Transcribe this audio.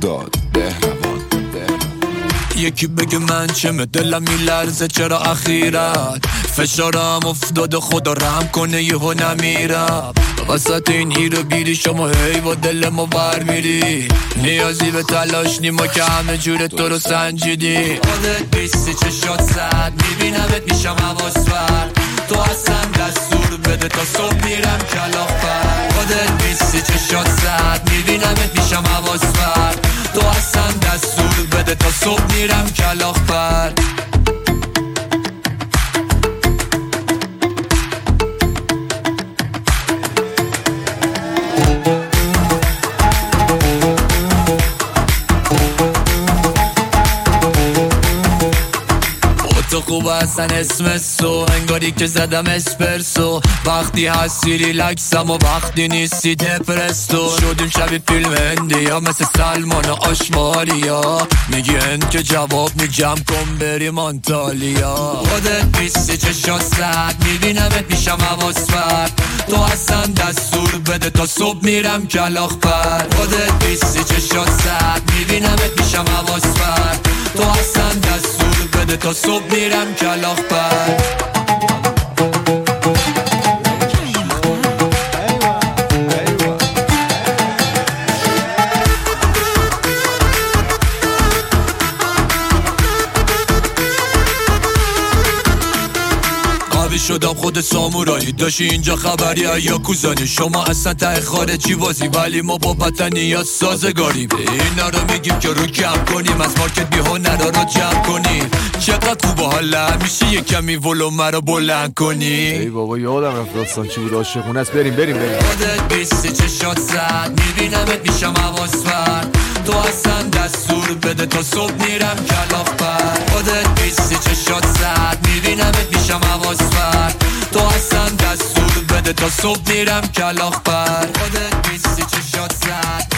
مهرداد بهروان. یکی بگه من چمه دلم میلرزه چرا اخیرت فشارم افتاده خدا رحم کنه یهو نمیرم وسط این ایرو بیری شما هی با دل ما ور میری نیازی به تلاش نیما که همه جور تو رو سنجیدی خودت بیستی چشات زد میبینمت میشم حواس فرد تو اصلا دستور بده تا صبح میرم کلاخ پر خودت بیستی چشات زد میبینمت میشم حواس فرد تو اصلا دستور بده تا صبح میرم کلاخ پر تو خوب اصلا اسم سو انگاری که زدم اسپرسو وقتی هستی ریلکسم و وقتی نیستی دپرستو شدیم شبیه فیلم هندی ها مثل سلمان و آشماریا میگی هند که جواب میگم کن بریم آنتالیا خودت بیستی چشات زد میبینمت میشم حواس فرد تو اصلا دستور بده تا صبح میرم کلاخ پر خودت بیستی چشات زد میبینمت میشم حواس فرد تو اصلا دستور بده تا صبح میرم کلاخ پر شدم خود سامورایی داشتی اینجا خبری یا کوزانی شما اصلا ته خارجی بازی ولی ما با وطنی یا سازگاریم اینا رو میگیم که رو کم کنیم از مارکت بی هنرها رو جمع کنیم چقدر خوبه حالا میشه یه کمی ولومه رو بلند کنی ای بابا یادم رفت داستان چی بود عاشقونه است بریم خودت بیستی چشات زد میبینمت میشم حواس فرد تو اصلا دستور بده تا صبح میرم کلاخ پر خودت بیستی چشات زد میبینمت میشم حواس فرد تو اصلا دستور بده تا صبح میرم کلاخ پر خودت بیستی چشات زد